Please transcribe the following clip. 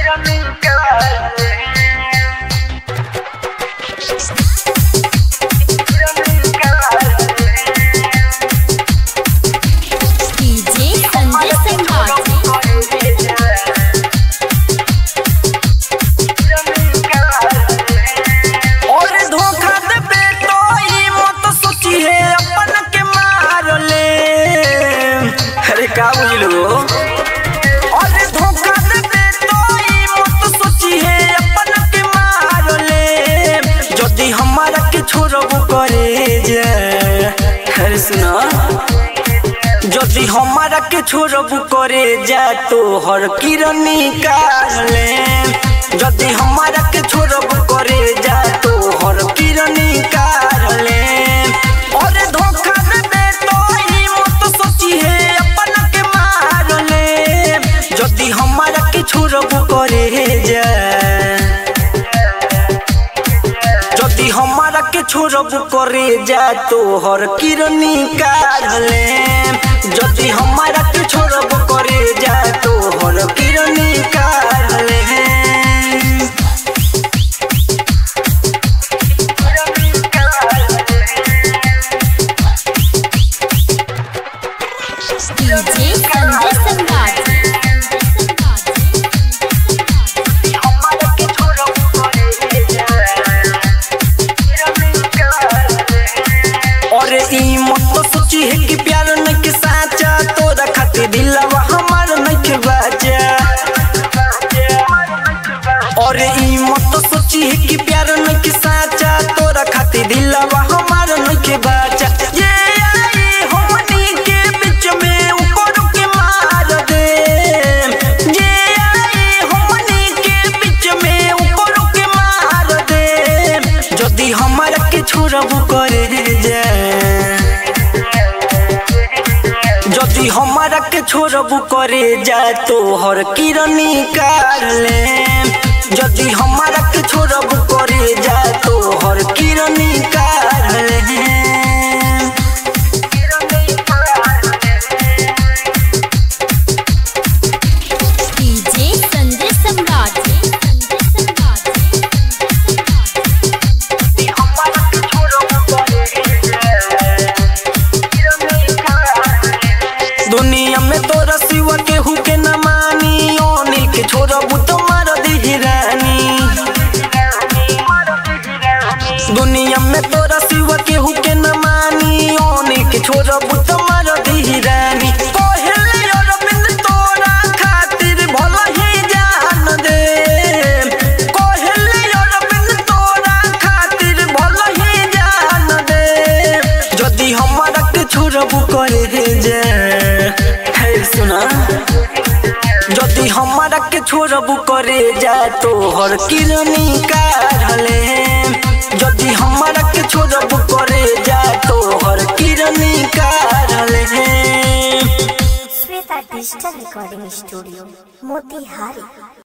का बुझलो अरे धोखा देबे तो ई मत सोची है अपन के मार ले जदी हमारा के छोड़बो करे जे अरे सुना जदी हमारा के छोड़बो करे जा तो हर किरनी काल ले जदी हमारा के छोड़बो करे जा तो हर किरनी काल ले अरे धोखा देबे तो ई मत सोची है जदी हमारा के छोड़बो करे जा जदी हमारा के छोड़बो करे जा तो हर किरनी काल ले जदी हमारा के छोड़बो करे जा तो हर किरनी काल ले ई मत सोची है कि प्यार नहीं के साचा तोरा खातिर दिलवा हमार नहीं के बाजा और ई मत सोची है कि प्यार नहीं के साचा तोरा खातिर दिलवा हमार नहीं के बाजा ये आई हमनी के बीच में ऊपर के मार दे ये आई हमनी के बीच में ऊपर के मार दे जदी हमारा के छोड़बो करे जा जदी हमारा के छोड़बो करे जा तो हर किरनी काल ले जदी हमारा के छोड़बो करे जा तो हर किरनी काल ले दुनिया में तोरा सिवा केहू के न मानी ओनी के छोड़बू तो मार दी रानी दुनिया में तोरा सिवा केहू के न मानी ओनी के छोड़बू तो मार दी रानी कहले अरविंद तोरा खातिर भला ही जान दे कहले अरविंद तोरा खातिर भला ही जान दे जदी हमारा के छोड़बू करे जा सुना जदी हमारा के छोड़बो करे जा तो हर किरनी काल ले जदी हमारा के छोड़बो करे जा तो हर किरनी काल ले Shweta digital recording studio Motihari.